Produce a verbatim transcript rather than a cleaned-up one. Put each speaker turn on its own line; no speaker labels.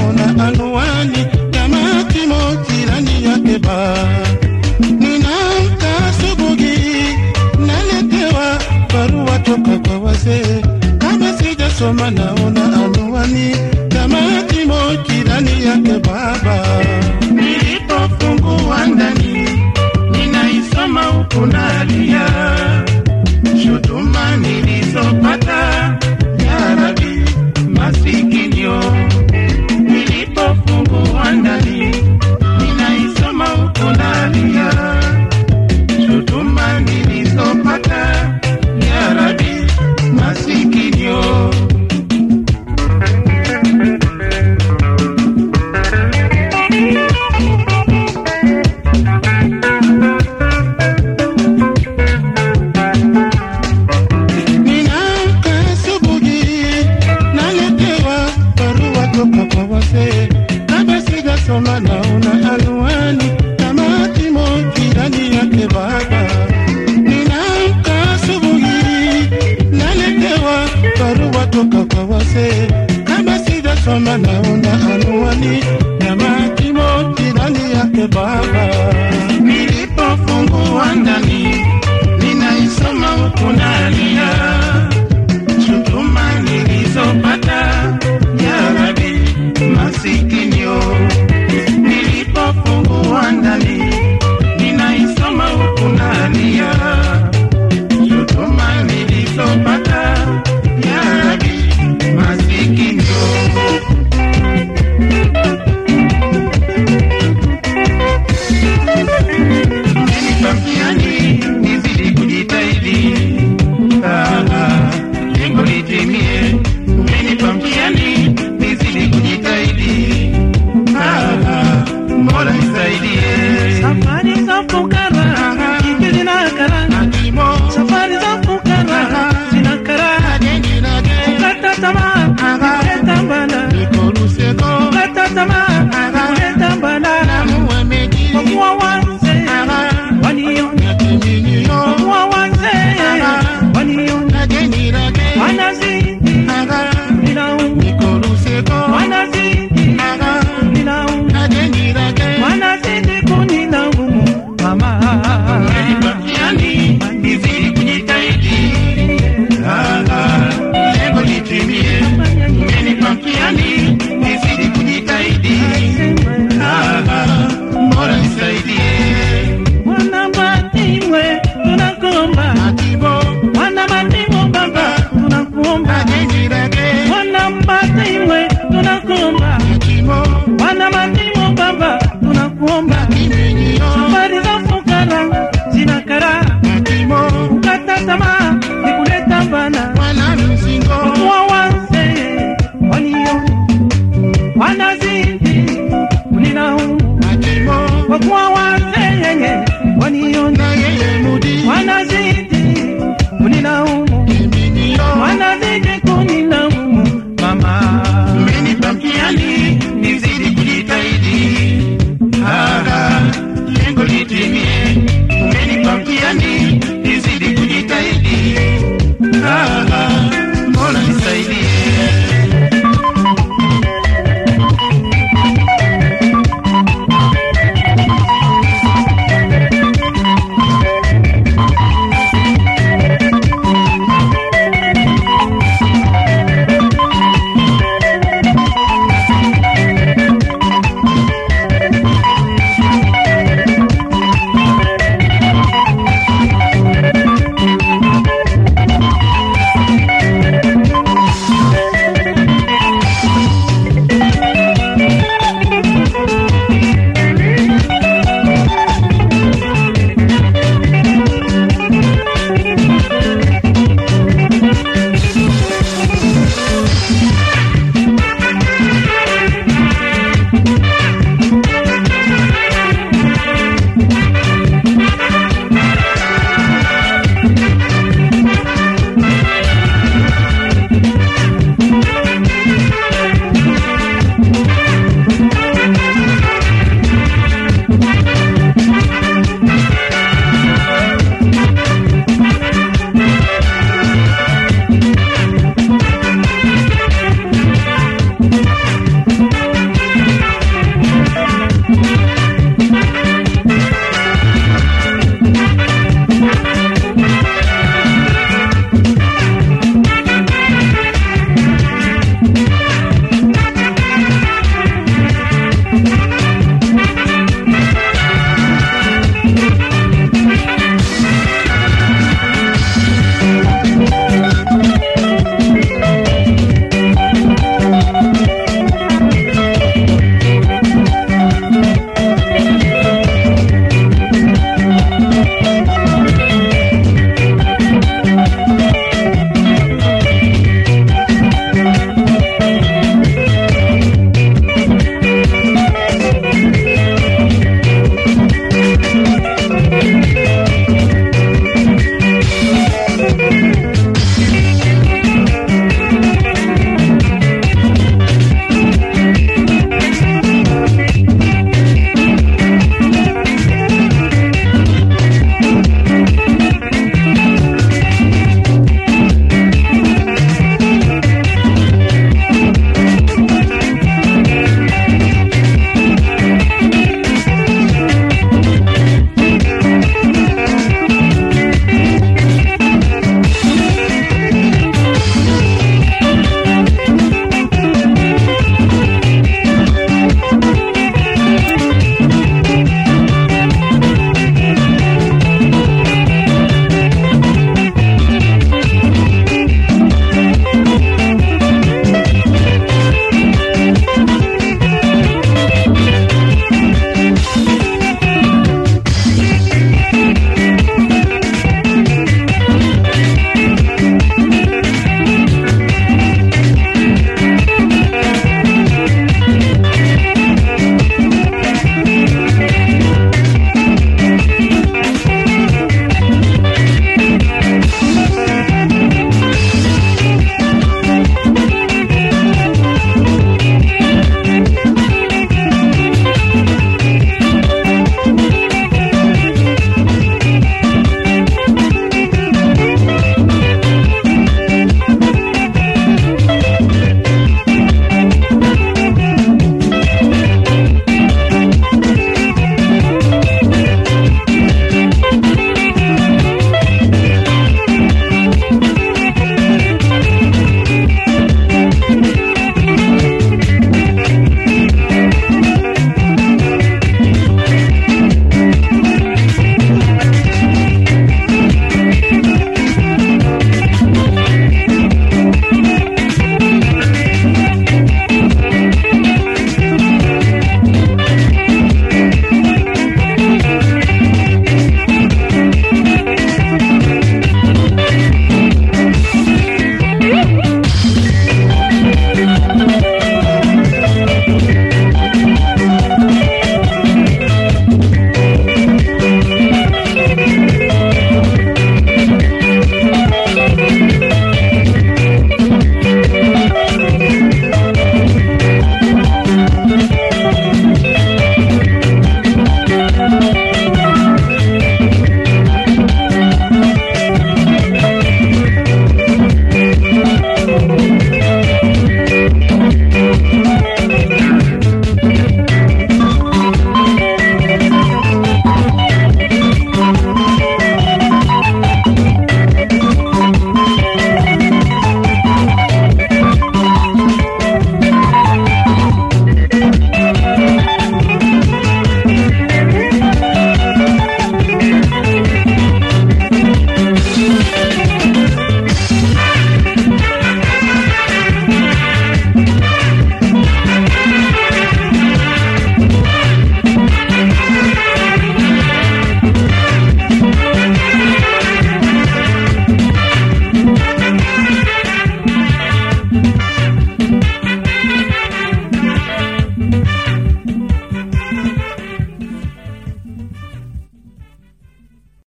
naona anwani ya Matimo jirani yake ba. Ninaamka asubuhi naletewa barua toka kwa wazee, kama sijasoma naona anwani ya Matimo jirani yake baba. Nilipofungua ndani ninaisoma huku nalia, shutuma nilizopata ya Rabi masikinio. Nilipofungua ndani ninaisoma huku nalia, shutuma nilizopata ya Rabi masikinio. Soma naona anwani ya Matimo jirani yake baba. Ninaamka asubuhi naletewa barua toka kwa wazee, kama sijasoma naona anwani ya Matimo jirani yake baba. Nilipofungua ndani ninaisoma huku nalia, shutuma nilizopata ya Rabi masikinio. Nilipofungua ndani ninaisoma huku nalia, shutuma nilizopata ya Rabi masikinio. Mmenipambiani nizidi kujitahidi, lengo litimie. Mmenipambiani nizidi kujitahidi, Mola nisaidie.
Safari za fukara ikili na kara, safari za fukara zina kara. Kata tamaa kuleta mbala, kata tamaa kuleta mbala. Kwa kuwa wanze waniona, kwa kuwa wanze waniona, wanazidi nilaumu, wanazidi nilaumu, wanazidi kunilaumu mama.
Mmenipambiani nizidi kujitahidi, lengo litimie. Mmenipambiani nizidi kujitahidi, Mola nisaidie.
Wana Matimwe tunakuomba, wana Matimwe baba tunakuomba, wana Matimwe tunakuomba, wana Matimwe